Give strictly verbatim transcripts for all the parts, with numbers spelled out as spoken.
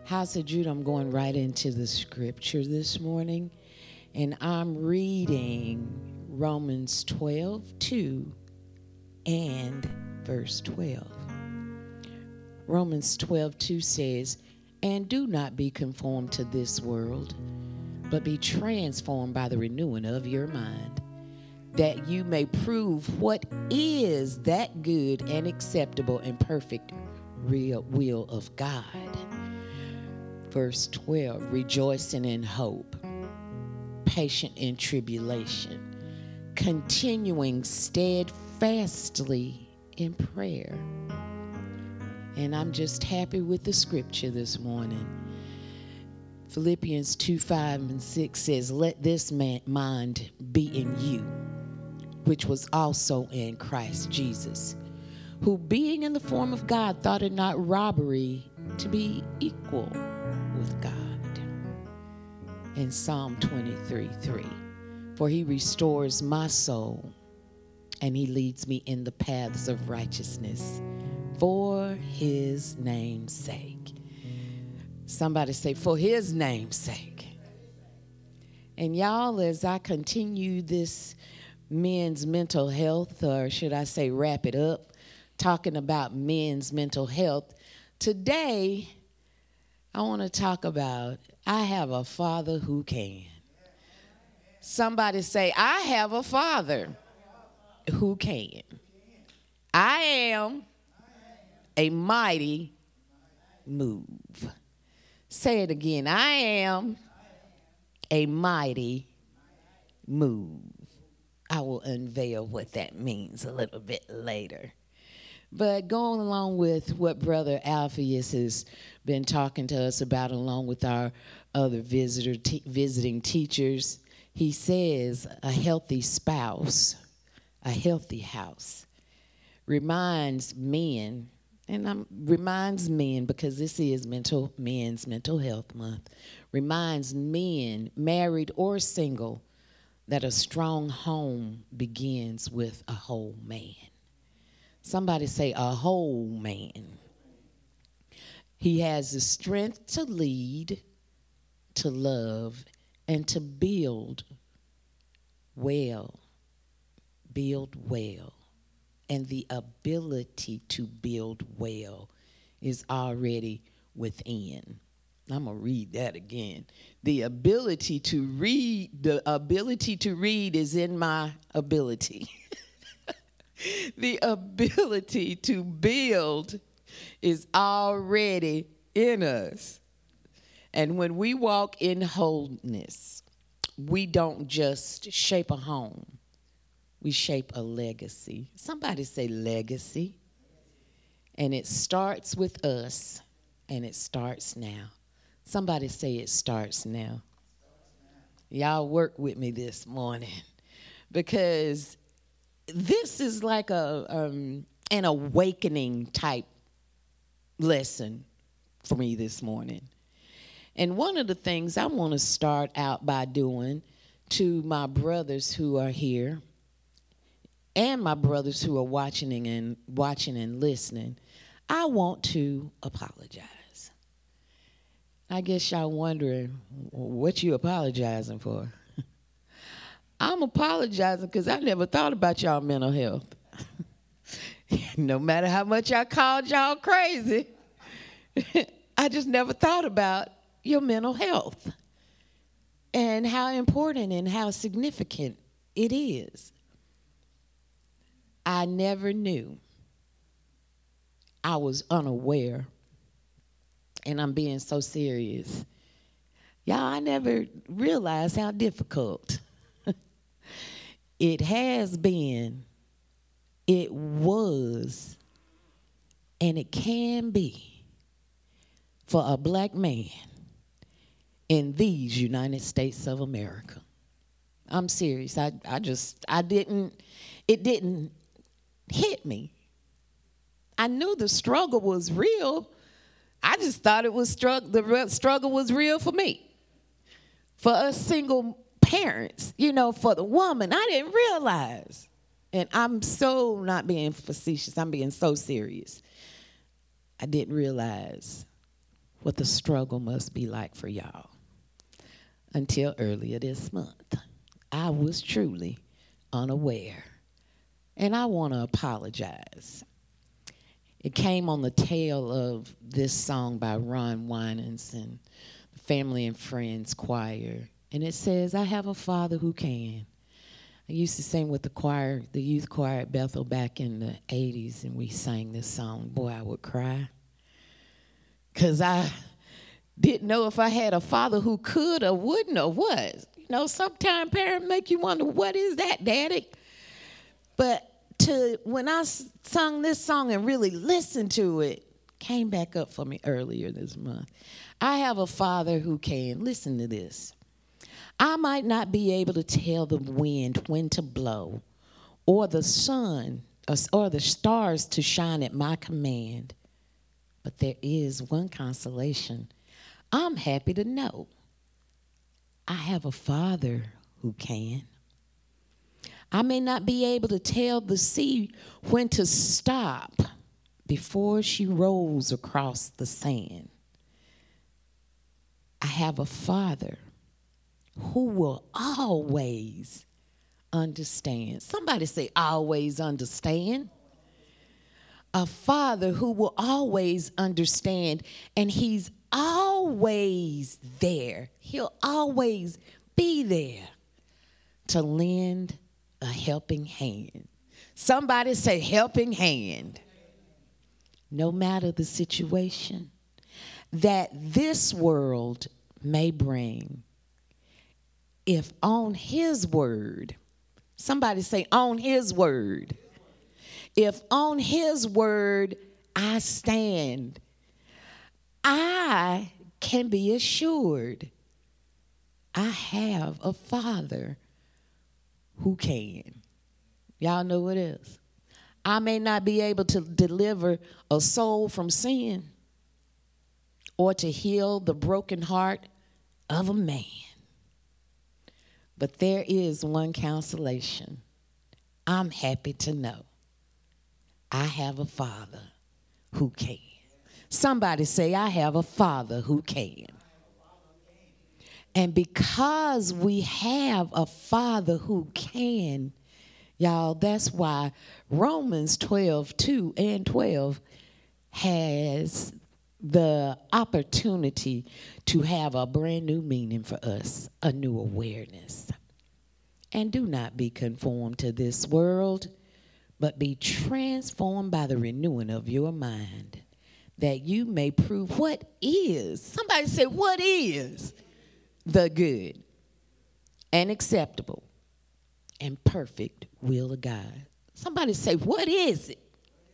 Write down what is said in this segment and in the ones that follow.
House of Judah, I'm going right into the scripture this morning, and I'm reading Romans twelve two and verse twelve. Romans twelve two says, "And do not be conformed to this world, but be transformed by the renewing of your mind, that you may prove what is that good and acceptable and perfect real will of God." Verse twelve, rejoicing in hope, patient in tribulation, continuing steadfastly in prayer. And I'm just happy with the scripture this morning. Philippians two five and six says, "Let this man, mind be in you, which was also in Christ Jesus, who being in the form of God thought it not robbery to be equal with God." In Psalm twenty-three three, "For he restores my soul, and he leads me in the paths of righteousness for his name's sake." Somebody say, for his name's sake. And y'all, as I continue this men's mental health, or should I say wrap it up, talking about men's mental health, today I want to talk about, I have a father who can. Somebody say, I have a father who can. I am a mighty move. Say it again. I am a mighty move. I will unveil what that means a little bit later. But going along with what Brother Alpheus has been talking to us about, along with our other visitor te- visiting teachers, he says a healthy spouse, a healthy house, reminds men, and I'm, reminds men, because this is mental men's mental health month, reminds men, married or single, that a strong home begins with a whole man. Somebody say a whole man. He has the strength to lead, to love, and to build well. Build well. And the ability to build well is already within. I'm going to read that again. The ability to read, the ability to read is in my ability. The ability to build is already in us. And when we walk in wholeness, we don't just shape a home. We shape a legacy. Somebody say legacy. And it starts with us, and it starts now. Somebody say it starts now. Y'all work with me this morning, because this is like a um, an awakening type lesson for me this morning. And one of the things I want to start out by doing to my brothers who are here and my brothers who are watching and watching and listening, I want to apologize. I guess y'all wondering what you apologizing for. I'm apologizing because I never thought about y'all mental health. No matter how much I called y'all crazy, I just never thought about your mental health and how important and how significant it is. I never knew. I was unaware. And I'm being so serious. Y'all, I never realized how difficult it has been, it was, and it can be for a black man in these United States of America. I'm serious. I, I just, I didn't, it didn't hit me. I knew the struggle was real. I just thought it was struggle, the real struggle was real for me. For us single parents, you know, for the woman, I didn't realize. And I'm so not being facetious. I'm being so serious. I didn't realize what the struggle must be like for y'all. Until earlier this month, I was truly unaware. And I want to apologize. It came on the tail of this song by Ron Winans and the Family and Friends Choir. And it says, I have a Father who can. I used to sing with the choir, the youth choir at Bethel back in the eighties, and we sang this song. Boy, I would cry. Because I didn't know if I had a father who could or wouldn't or what. You know, sometimes parents make you wonder, what is that, Daddy? But to when I sung this song and really listened to it, came back up for me earlier this month. I have a Father who can. Listen to this. I might not be able to tell the wind when to blow, or the sun or, or the stars to shine at my command. But there is one consolation. I'm happy to know I have a Father who can. I may not be able to tell the sea when to stop before she rolls across the sand. I have a Father who will always understand. Somebody say, always understand. A Father who will always understand, and he's always there. He'll always be there to lend a helping hand. Somebody say, helping hand. No matter the situation that this world may bring, if on his word, somebody say, on his word. If on his word I stand, I can be assured I have a Father who can. Y'all know what it is. I may not be able to deliver a soul from sin or to heal the broken heart of a man. But there is one consolation. I'm happy to know I have a Father who can. Somebody say, I have a Father who can. And because we have a Father who can, y'all, that's why Romans twelve, two and twelve has the opportunity to have a brand new meaning for us, a new awareness. And do not be conformed to this world, but be transformed by the renewing of your mind, that you may prove what is. Somebody say, what is the good and acceptable and perfect will of God. Somebody say, what is it?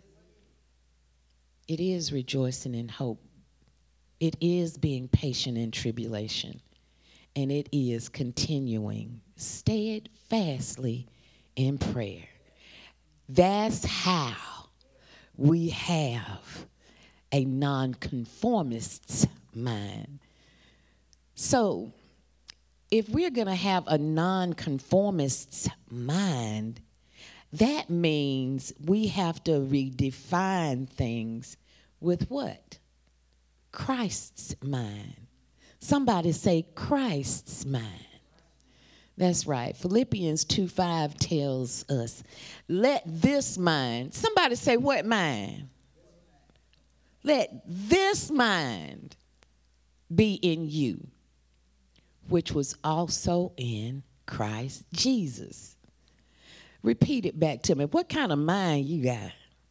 It is rejoicing in hope. It is being patient in tribulation. And it is continuing steadfastly in prayer. That's how we have a nonconformist's mind. So, if we're going to have a nonconformist's mind, that means we have to redefine things with what? Christ's mind. Somebody say Christ's mind. That's right. Philippians two five tells us, let this mind, somebody say what mind? Let this mind be in you, which was also in Christ Jesus. Repeat it back to me. What kind of mind you got?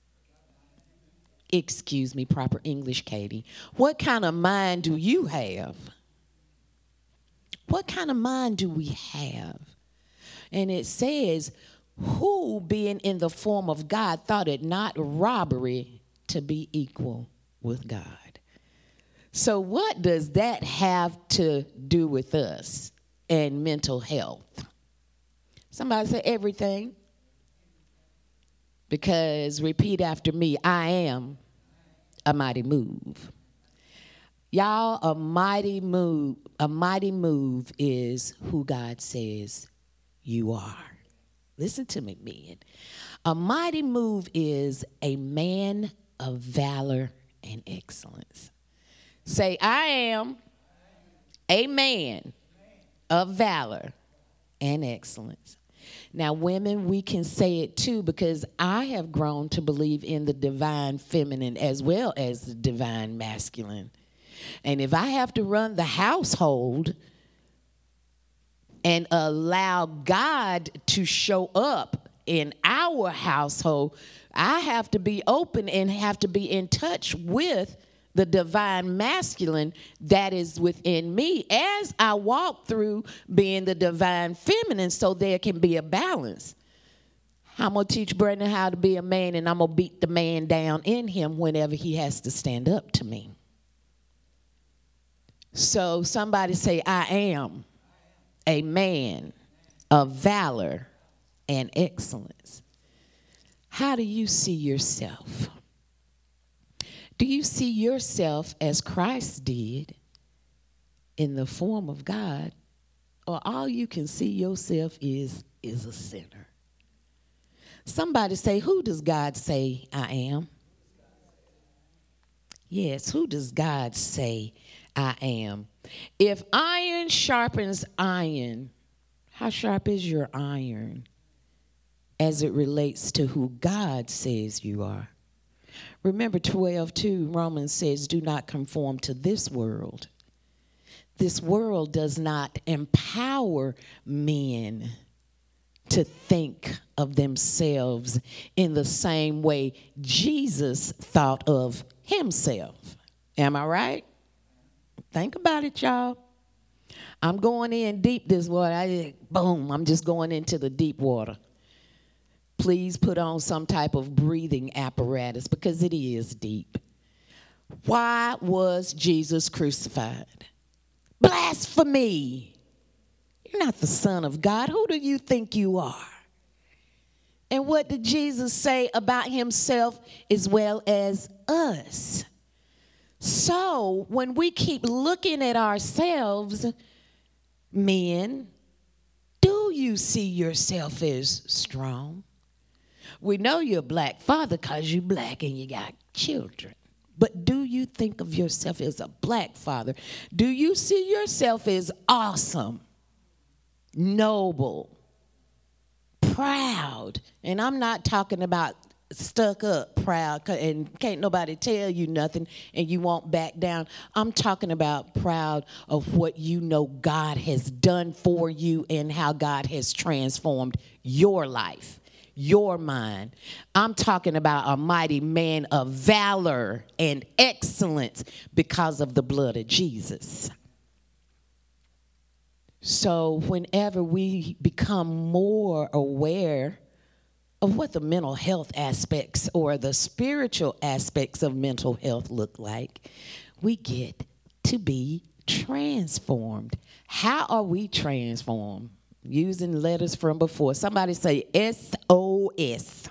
Excuse me, proper English, Katie. What kind of mind do you have? What kind of mind do we have? And it says, who being in the form of God thought it not robbery to be equal with God. So what does that have to do with us and mental health? Somebody say everything. Because repeat after me, I am a mighty move. Y'all, a mighty move, a mighty move is who God says you are. Listen to me, men. A mighty move is a man of valor and excellence. Say, I am a man of valor and excellence. Now, women, we can say it too, because I have grown to believe in the divine feminine as well as the divine masculine. And if I have to run the household and allow God to show up in our household, I have to be open and have to be in touch with the divine masculine that is within me as I walk through being the divine feminine, so there can be a balance. I'm going to teach Brandon how to be a man, and I'm going to beat the man down in him whenever he has to stand up to me. So somebody say, I am a man of valor and excellence. How do you see yourself? Do you see yourself as Christ did in the form of God, or all you can see yourself is is a sinner? Somebody say, who does God say I am? Yes, who does God say I am? If iron sharpens iron, how sharp is your iron as it relates to who God says you are? Remember twelve two, Romans says, do not conform to this world. This world does not empower men to think of themselves in the same way Jesus thought of himself. Am I right? Think about it, y'all. I'm going in deep this water. I, boom, I'm just going into the deep water. Please put on some type of breathing apparatus because it is deep. Why was Jesus crucified? Blasphemy. You're not the Son of God. Who do you think you are? And what did Jesus say about himself as well as us? So when we keep looking at ourselves, men, do you see yourself as strong? We know you're a black father because you're black and you got children. But do you think of yourself as a black father? Do you see yourself as awesome, noble, proud? And I'm not talking about stuck up, proud, and can't nobody tell you nothing and you won't back down. I'm talking about proud of what you know God has done for you and how God has transformed your life, your mind. I'm talking about a mighty man of valor and excellence because of the blood of Jesus. So whenever we become more aware of what the mental health aspects or the spiritual aspects of mental health look like, we get to be transformed. How are we transformed? Using letters from before. Somebody say S O S.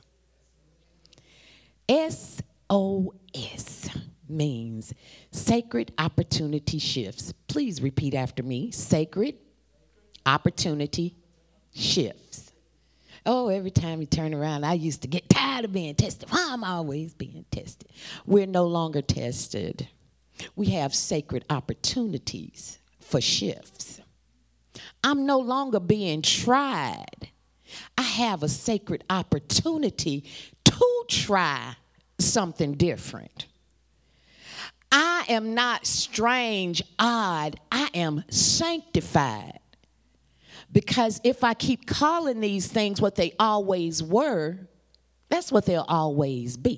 S O S means sacred opportunity shifts. Please repeat after me. Sacred opportunity shifts. Oh, every time you turn around, I used to get tired of being tested. Why am I always being tested? We're no longer tested. We have sacred opportunities for shifts. I'm no longer being tried. I have a sacred opportunity to try something different. I am not strange, odd. I am sanctified. Because if I keep calling these things what they always were, that's what they'll always be.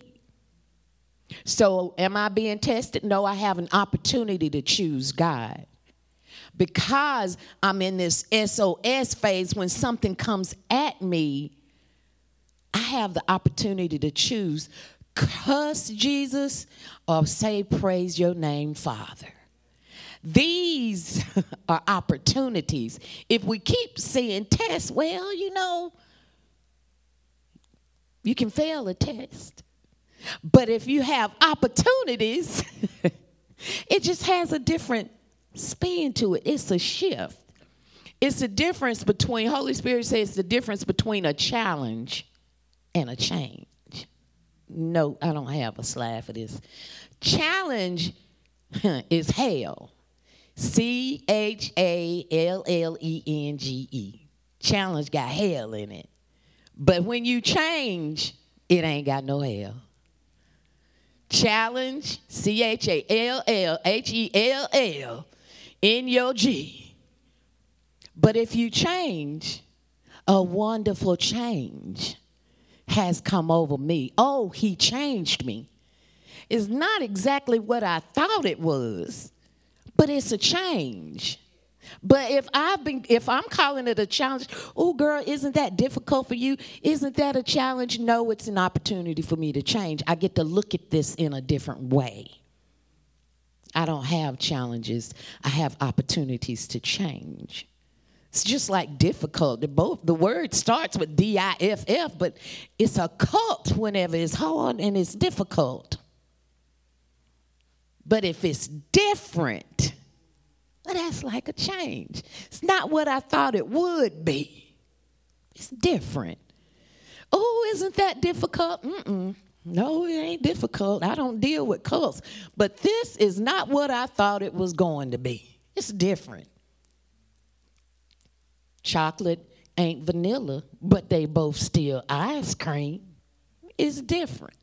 So am I being tested? No, I have an opportunity to choose God. Because I'm in this S O S phase, when something comes at me, I have the opportunity to choose cuss Jesus or say praise your name, Father. These are opportunities. If we keep seeing tests, well, you know, you can fail a test. But if you have opportunities, it just has a different spin to it. It's a shift. It's the difference between, Holy Spirit says, the difference between a challenge and a change. No, I don't have a slide for this. Challenge is hell. C H A L L E N G E. Challenge got hell in it. But when you change, it ain't got no hell. Challenge, C H A L L H E L L, in your G. But if you change, a wonderful change has come over me. Oh, he changed me. It's not exactly what I thought it was, but it's a change. But if I've been, if I'm calling it a challenge, oh, girl, isn't that difficult for you? Isn't that a challenge? No, it's an opportunity for me to change. I get to look at this in a different way. I don't have challenges. I have opportunities to change. It's just like difficult. The, both, the word starts with D I F F, but it's a cult whenever it's hard and it's difficult. But if it's different, well, that's like a change. It's not what I thought it would be. It's different. Oh, isn't that difficult? Mm-mm. No, it ain't difficult. I don't deal with cults. But this is not what I thought it was going to be. It's different. Chocolate ain't vanilla, but they both still ice cream. It's different.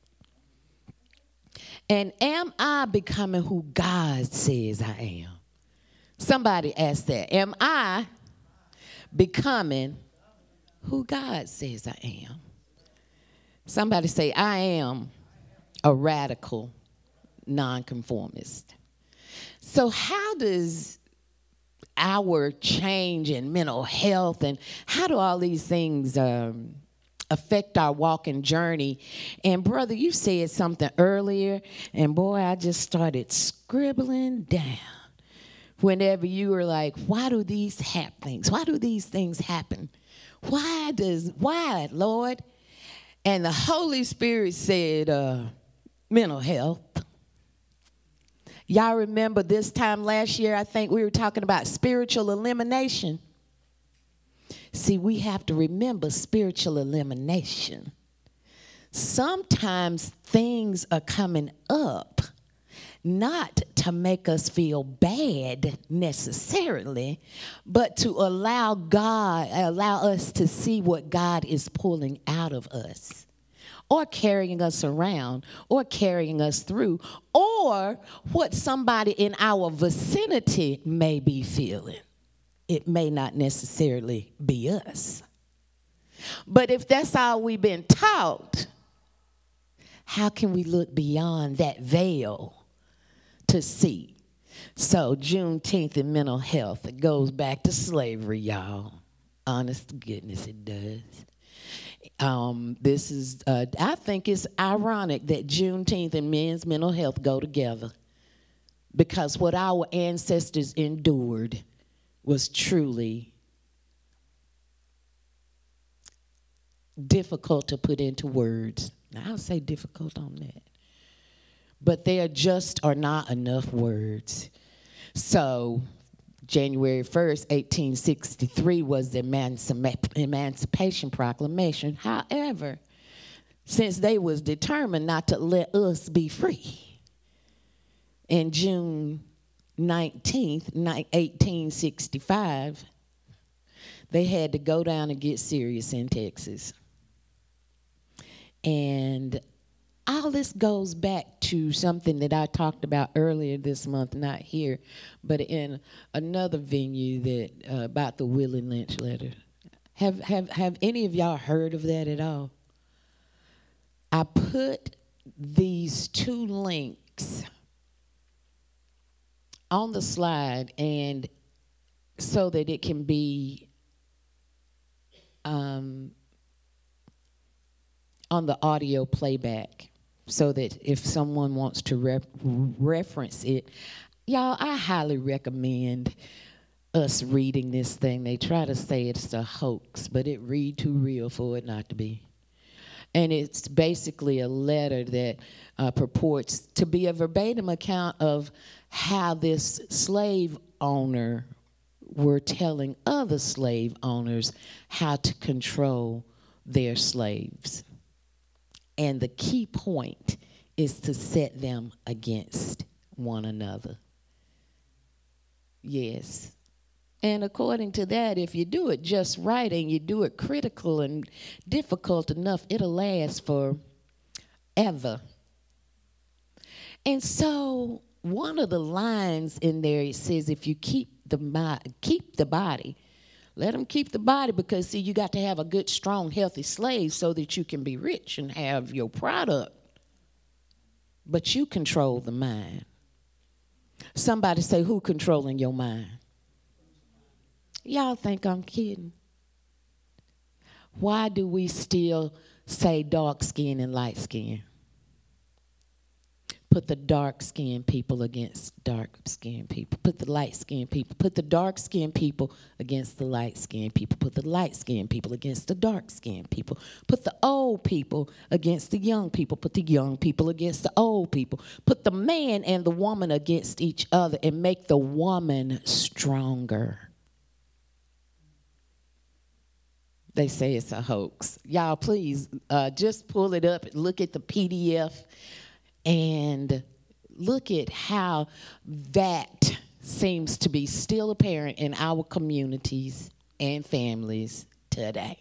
And am I becoming who God says I am? Somebody asked that. Am I becoming who God says I am? Somebody say, I am a radical nonconformist. So how does our change in mental health and how do all these things um, affect our walking journey? And brother, you said something earlier, and boy, I just started scribbling down. Whenever you were like, why do these happen? Why do these things happen? Why does, why, Lord? And the Holy Spirit said, uh, mental health. Y'all remember this time last year, I think we were talking about spiritual elimination. See, we have to remember spiritual elimination. Sometimes things are coming up not to make us feel bad necessarily, but to allow God, allow us to see what God is pulling out of us, or carrying us around, or carrying us through, or what somebody in our vicinity may be feeling. It may not necessarily be us. But if that's all we've been taught, how can we look beyond that veil to see? So Juneteenth and mental health, it goes back to slavery, y'all. Honest to goodness, it does. Um, this is, uh, I think it's ironic that Juneteenth and men's mental health go together, because what our ancestors endured was truly difficult to put into words. Now, I'll say difficult on that. But there just are not enough words. So January first, eighteen sixty-three was the Emancip- Emancipation Proclamation. However, since they was determined not to let us be free, in June nineteenth, eighteen sixty-five, they had to go down and get serious in Texas. And all this goes back to something that I talked about earlier this month, not here, but in another venue, that uh, about the Willie Lynch letter. Have, have, have any of y'all heard of that at all? I put these two links on the slide, and so that it can be um, on the audio playback, so that if someone wants to rep- reference it, y'all, I highly recommend us reading this thing. They try to say it's a hoax, but it read too real for it not to be. And it's basically a letter that uh, purports to be a verbatim account of how this slave owner were telling other slave owners how to control their slaves. And the key point is to set them against one another. Yes. And according to that, if you do it just right and you do it critical and difficult enough, it'll last forever. And so one of the lines in there, it says, if you keep the keep the body, let them keep the body, because, see, you got to have a good, strong, healthy slave so that you can be rich and have your product. But you control the mind. Somebody say, who controlling your mind? Y'all think I'm kidding? Why do we still say dark skin and light skin? Put the dark skinned people against dark skinned people. Put the light skinned people. Put the dark skinned people against the light skinned people. Put the light skinned people against the dark skinned people. Put the old people against the young people. Put the young people against the old people. Put the man and the woman against each other and make the woman stronger. They say it's a hoax. Y'all, please uh, just pull it up, look at the P D F, and look at how that seems to be still apparent in our communities and families today.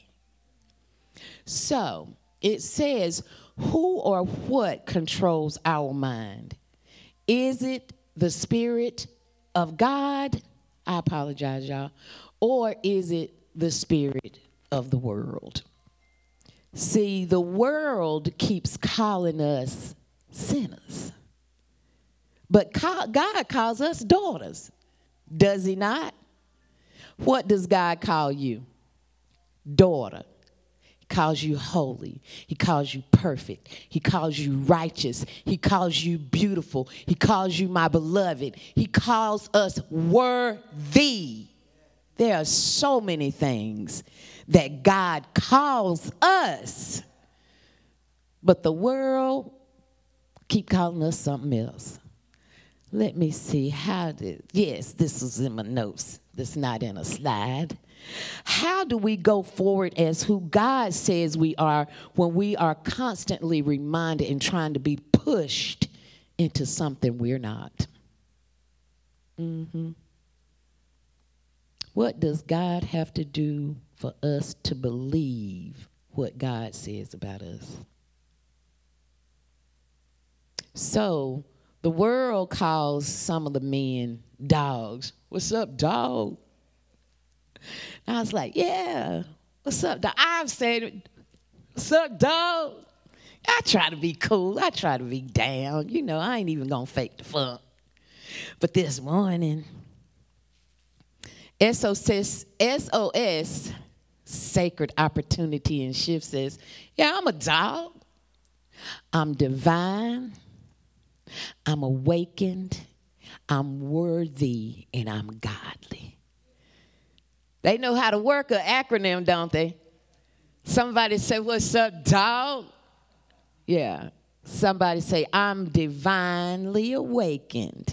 So it says, who or what controls our mind? Is it the Spirit of God? I apologize, y'all. Or is it the spirit of the world? See, the world keeps calling us sinners, but God calls us daughters, does he not? What does God call you? Daughter. He calls you holy. He calls you perfect. He calls you righteous. He calls you beautiful. He calls you my beloved. He calls us worthy. There are so many things that God calls us, but the world keep calling us something else. Let me see, how did, yes, this is in my notes. This is not in a slide. How do we go forward as who God says we are when we are constantly reminded and trying to be pushed into something we're not? Mm-hmm. What does God have to do for us to believe what God says about us? So the world calls some of the men dogs. What's up, dog? And I was like, yeah, what's up, dog? I've said, what's up, dog? I try to be cool. I try to be down. You know, I ain't even going to fake the funk. But this morning, S O S, S O S, Sacred Opportunity and Shift, says, yeah, I'm a dog. I'm divine. I'm awakened. I'm worthy. And I'm godly. They know how to work an acronym, don't they? Somebody say, what's up, dog? Yeah. Somebody say, I'm divinely awakened.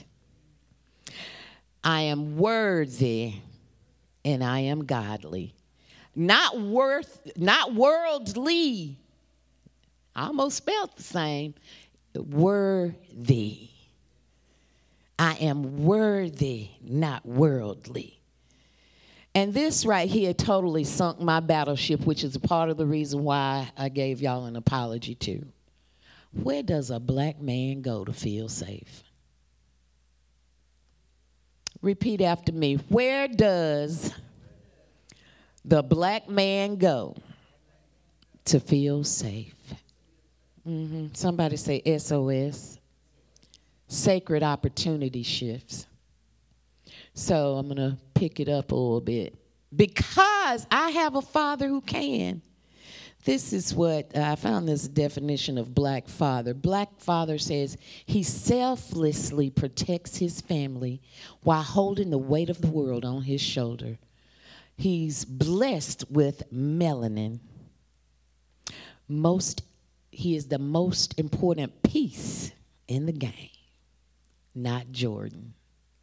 I am worthy. And I am godly. Not worth, not worldly. I almost spelled the same. Worthy. I am worthy, not worldly. And this right here totally sunk my battleship, which is a part of the reason why I gave y'all an apology too. Where does a black man go to feel safe? Repeat after me. Where does the black man go to feel safe? Mm-hmm. Somebody say S O S. Sacred Opportunity Shifts. So I'm going to pick it up a little bit. Because I have a father who can. This is what, uh, I found this definition of black father. Black father says he selflessly protects his family while holding the weight of the world on his shoulder. He's blessed with melanin. Most, he is the most important piece in the game, not Jordan.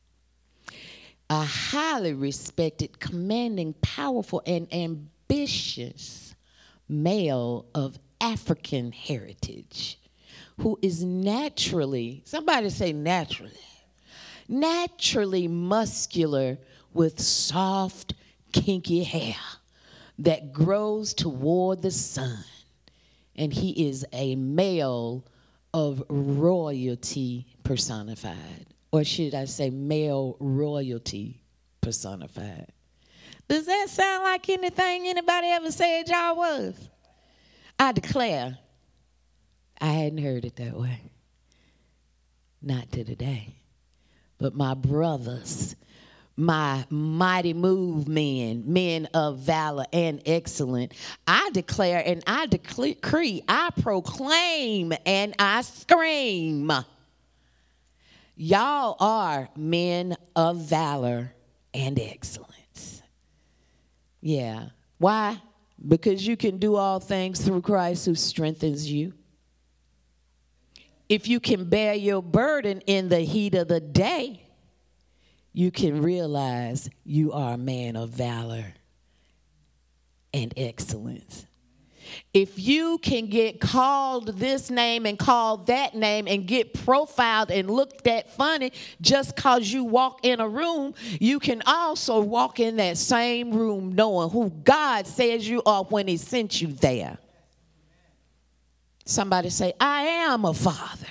A highly respected, commanding, powerful, and ambitious male of African heritage who is naturally, somebody say naturally, naturally muscular with soft, kinky hair that grows toward the sun. And he is a male of royalty personified. Or should I say male royalty personified? Does that sound like anything anybody ever said y'all was? I declare, I hadn't heard it that way. Not to today. But my brothers, my mighty move men, men of valor and excellence, I declare and I decree, I proclaim and I scream. Y'all are men of valor and excellence. Yeah. Why? Because you can do all things through Christ who strengthens you. If you can bear your burden in the heat of the day, you can realize you are a man of valor and excellence. If you can get called this name and called that name and get profiled and looked at funny just because you walk in a room, you can also walk in that same room knowing who God says you are when he sent you there. Somebody say, I am a father.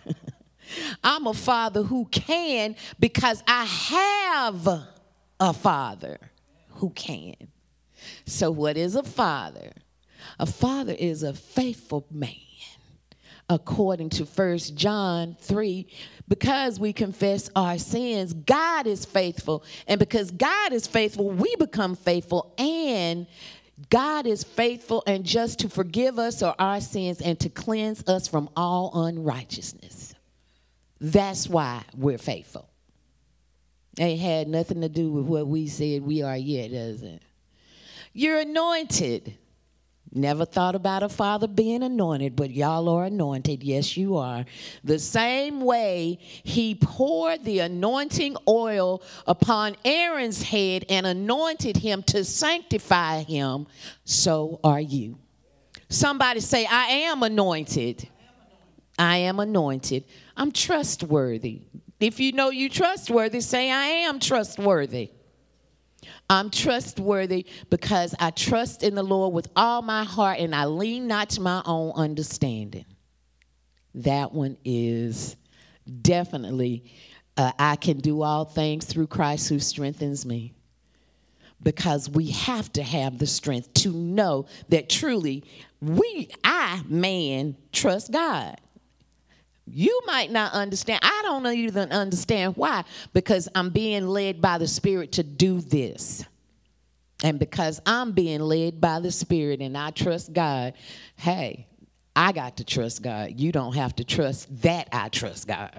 I'm a father who can because I have a father who can. So what is a father? A father is a faithful man. According to First John three, because we confess our sins, God is faithful. And because God is faithful, we become faithful. And God is faithful and just to forgive us of our sins and to cleanse us from all unrighteousness. That's why we're faithful. Ain't had nothing to do with what we said we are yet, does it? You're anointed. Never thought about a father being anointed, but y'all are anointed. Yes, you are. The same way he poured the anointing oil upon Aaron's head and anointed him to sanctify him, so are you. Somebody say, I am anointed. I am anointed. I'm trustworthy. If you know you're trustworthy, say, I am trustworthy. I'm trustworthy because I trust in the Lord with all my heart and I lean not to my own understanding. That one is definitely, uh, I can do all things through Christ who strengthens me. Because we have to have the strength to know that truly we, I, man, trust God. You might not understand. I don't even understand why. Because I'm being led by the Spirit to do this. And because I'm being led by the Spirit and I trust God, hey, I got to trust God. You don't have to trust that I trust God.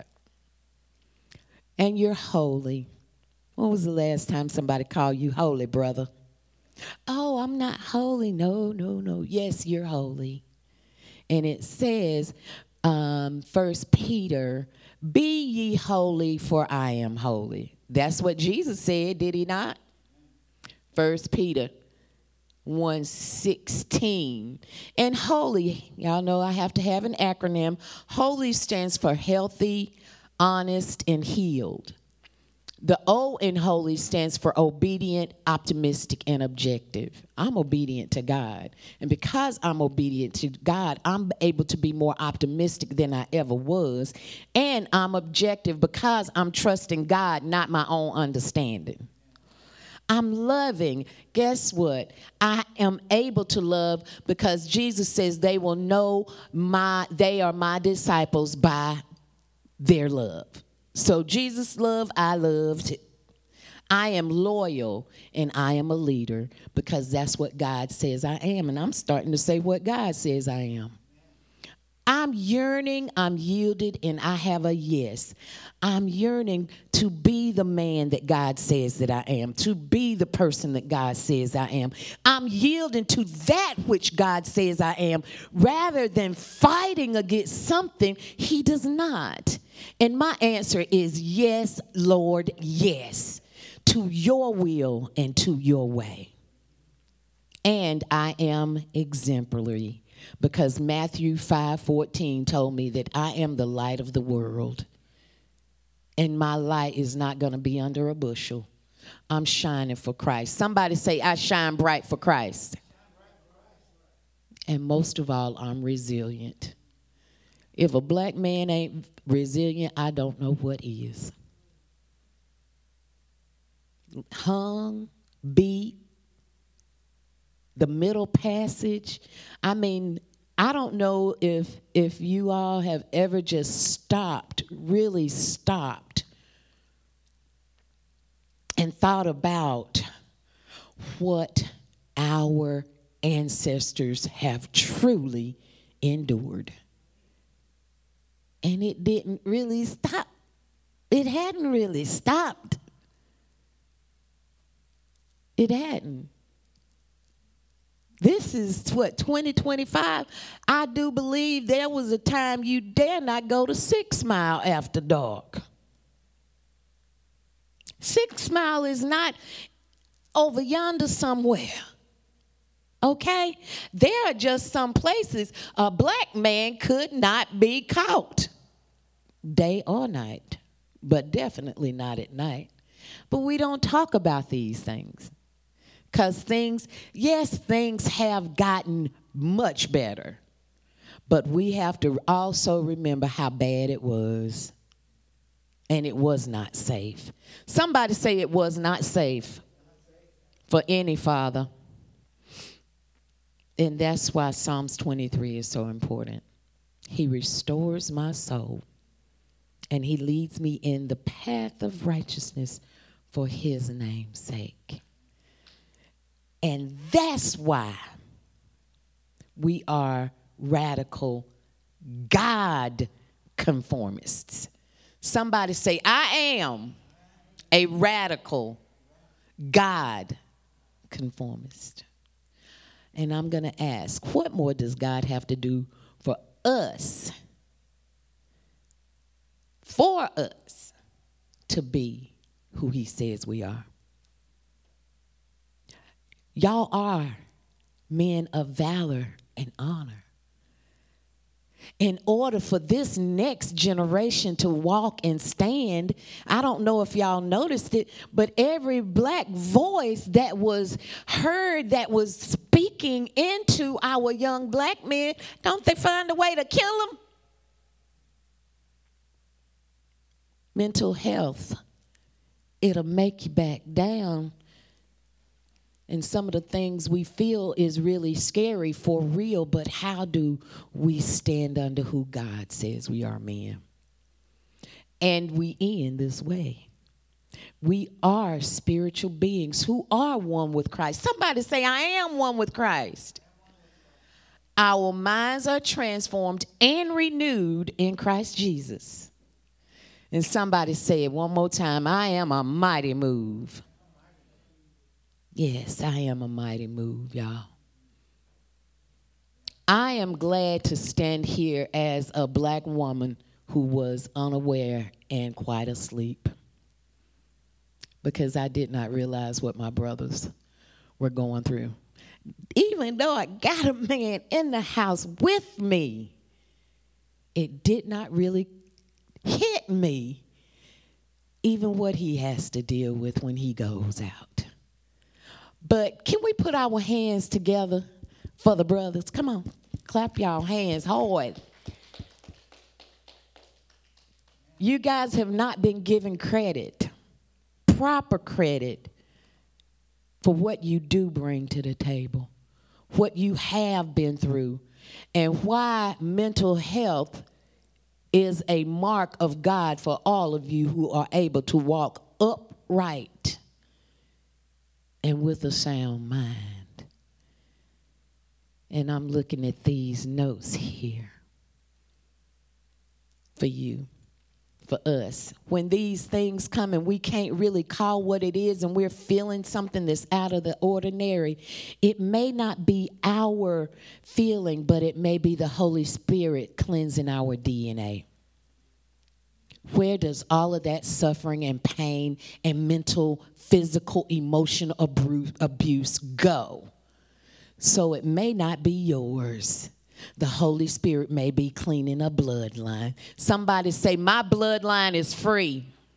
And you're holy. When was the last time somebody called you holy, brother? Oh, I'm not holy. No, no, no. Yes, you're holy. And it says, Um, First Peter, be ye holy, for I am holy. That's what Jesus said, did he not? First Peter one sixteen. And holy, y'all know I have to have an acronym. Holy stands for healthy, honest, and healed. The O in holy stands for obedient, optimistic, and objective. I'm obedient to God. And because I'm obedient to God, I'm able to be more optimistic than I ever was. And I'm objective because I'm trusting God, not my own understanding. I'm loving. Guess what? I am able to love because Jesus says they will know my, they are my disciples by their love. So Jesus loved, I loved. I am loyal and I am a leader because that's what God says I am. And I'm starting to say what God says I am. I'm yearning, I'm yielded, and I have a yes. I'm yearning to be the man that God says that I am, to be the person that God says I am. I'm yielding to that which God says I am rather than fighting against something he does not. And my answer is yes, Lord, yes, to your will and to your way. And I am exemplary because Matthew five fourteen told me that I am the light of the world. And my light is not going to be under a bushel. I'm shining for Christ. Somebody say, I shine bright for Christ. And most of all, I'm resilient. If a black man ain't resilient, I don't know what is. Hung, beat, the middle passage. I mean, I don't know if if you all have ever just stopped, really stopped, and thought about what our ancestors have truly endured. And it didn't really stop. It hadn't really stopped. It hadn't. This is what, twenty twenty-five? I do believe there was a time you dare not go to Six Mile after dark. Six Mile is not over yonder somewhere. Okay? There are just some places a black man could not be caught day or night, but definitely not at night. But we don't talk about these things. Because things, yes, things have gotten much better. But we have to also remember how bad it was. And it was not safe. Somebody say it was not safe for any father. And that's why Psalms twenty-three is so important. He restores my soul. And he leads me in the path of righteousness for his name's sake. And that's why we are radical God conformists. Somebody say, I am a radical God conformist. And I'm going to ask, what more does God have to do for us, for us to be who he says we are? Y'all are men of valor and honor. In order for this next generation to walk and stand, I don't know if y'all noticed it, but every black voice that was heard, that was speaking into our young black men, don't they find a way to kill them? Mental health, it'll make you back down. And some of the things we feel is really scary for real, but how do we stand under who God says we are, men? And we end this way. We are spiritual beings who are one with Christ. Somebody say, I am one with Christ. Our minds are transformed and renewed in Christ Jesus. And somebody say it one more time, I am a mighty move. Yes, I am a mighty move, y'all. I am glad to stand here as a black woman who was unaware and quite asleep, because I did not realize what my brothers were going through. Even though I got a man in the house with me, it did not really hit me, even what he has to deal with when he goes out. But can we put our hands together for the brothers? Come on, clap y'all hands hard. You guys have not been given credit, proper credit, for what you do bring to the table, what you have been through, and why mental health is a mark of God for all of you who are able to walk upright and with a sound mind. And I'm looking at these notes here for you, for us. When these things come and we can't really call what it is and we're feeling something that's out of the ordinary, it may not be our feeling, but it may be the Holy Spirit cleansing our D N A. Where does all of that suffering and pain and mental, physical, emotional abuse go? So it may not be yours. The Holy Spirit may be cleaning a bloodline. Somebody say, my bloodline is free.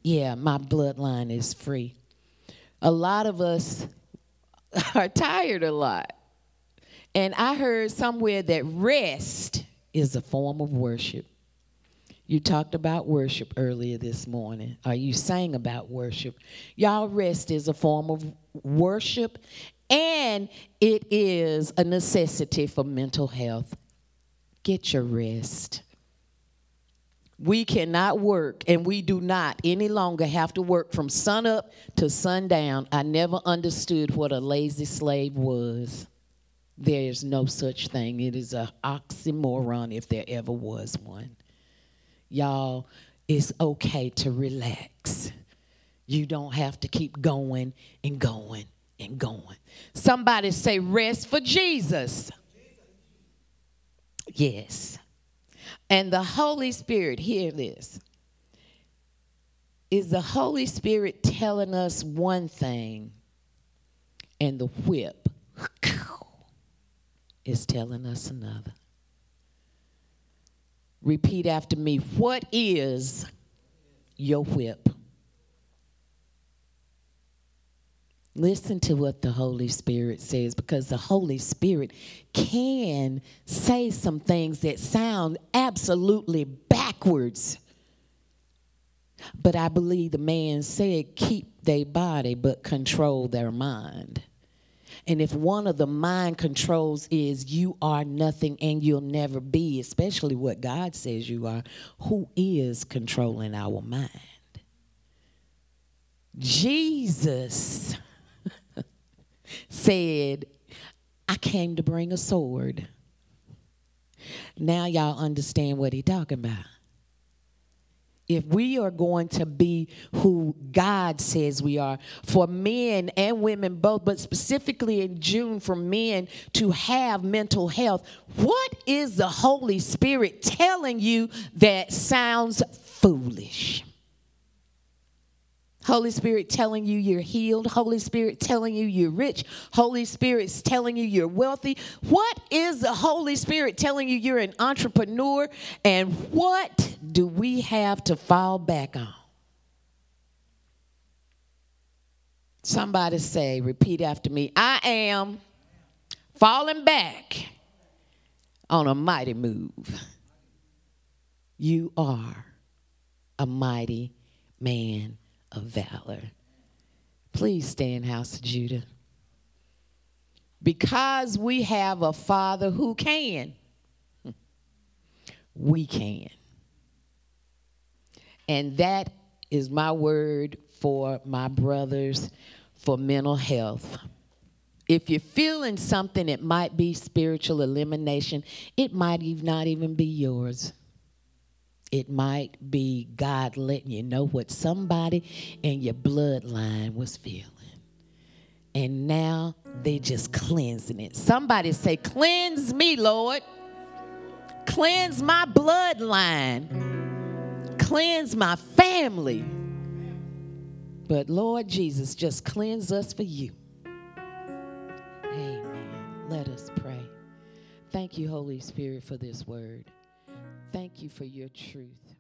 Yeah, my bloodline is free. A lot of us are tired a lot. And I heard somewhere that rest is a form of worship. You talked about worship earlier this morning, or you sang about worship. Y'all, rest is a form of worship, and it is a necessity for mental health. Get your rest. We cannot work, and we do not any longer have to work from sunup to sundown. I never understood what a lazy slave was. There is no such thing. It is an oxymoron if there ever was one. Y'all, it's okay to relax. You don't have to keep going and going and going. Somebody say, rest for Jesus. Yes. And the Holy Spirit, hear this, is the Holy Spirit telling us one thing, and the whip is telling us another. Repeat after me. What is your whip? Listen to what the Holy Spirit says, because the Holy Spirit can say some things that sound absolutely backwards. But I believe the man said, keep their body, but control their mind. And if one of the mind controls is you are nothing and you'll never be, especially what God says you are, who is controlling our mind? Jesus said, I came to bring a sword. Now y'all understand what he's talking about. If we are going to be who God says we are, for men and women both, but specifically in June for men to have mental health, what is the Holy Spirit telling you that sounds foolish? Holy Spirit telling you you're healed. Holy Spirit telling you you're rich. Holy Spirit's telling you you're wealthy. What is the Holy Spirit telling you you're an entrepreneur? And what do we have to fall back on? Somebody say, repeat after me, I am falling back on a mighty move. You are a mighty man of valor. Please stand, House of Judah. Because we have a Father who can, we can. And that is my word for my brothers for mental health. If you're feeling something, it might be spiritual elimination. It might not even be yours. It might be God letting you know what somebody in your bloodline was feeling. And now they're just cleansing it. Somebody say, cleanse me, Lord. Cleanse my bloodline. Cleanse my family. But Lord Jesus, just cleanse us for you. Amen. Let us pray. Thank you, Holy Spirit, for this word. Thank you for your truth.